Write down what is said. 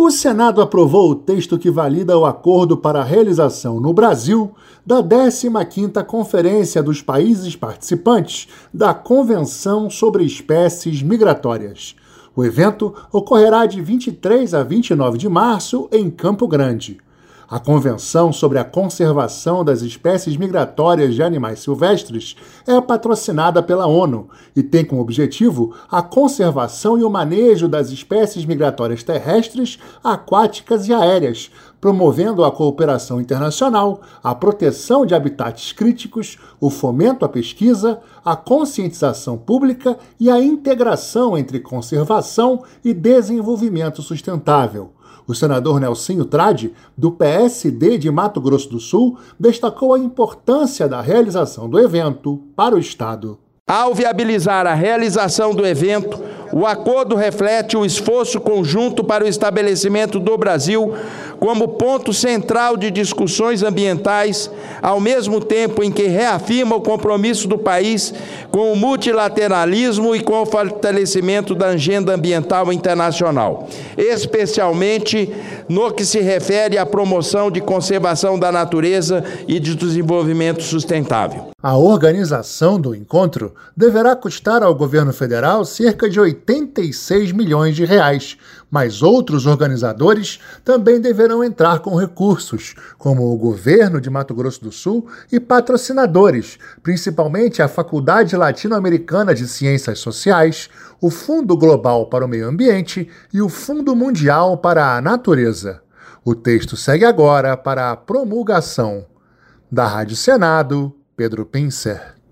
O Senado aprovou o texto que valida o acordo para a realização no Brasil da 15ª Conferência dos Países Participantes da Convenção sobre Espécies Migratórias. O evento ocorrerá de 23 a 29 de março em Campo Grande. A Convenção sobre a Conservação das Espécies Migratórias de Animais Silvestres é patrocinada pela ONU e tem como objetivo a conservação e o manejo das espécies migratórias terrestres, aquáticas e aéreas, promovendo a cooperação internacional, a proteção de habitats críticos, o fomento à pesquisa, a conscientização pública e a integração entre conservação e desenvolvimento sustentável. O senador Nelsinho Trade, do PSD de Mato Grosso do Sul, destacou a importância da realização do evento para o Estado. Ao viabilizar a realização do evento, o acordo reflete o esforço conjunto para o estabelecimento do Brasil como ponto central de discussões ambientais, ao mesmo tempo em que reafirma o compromisso do país com o multilateralismo e com o fortalecimento da agenda ambiental internacional, especialmente no que se refere à promoção de conservação da natureza e de desenvolvimento sustentável. A organização do encontro deverá custar ao governo federal cerca de 86 milhões de reais, mas outros organizadores também deverão entrar com recursos, como o governo de Mato Grosso do Sul e patrocinadores, principalmente a Faculdade Latino-Americana de Ciências Sociais, o Fundo Global para o Meio Ambiente e o Fundo Mundial para a Natureza. O texto segue agora para a promulgação. Da Rádio Senado, Pedro Pincer.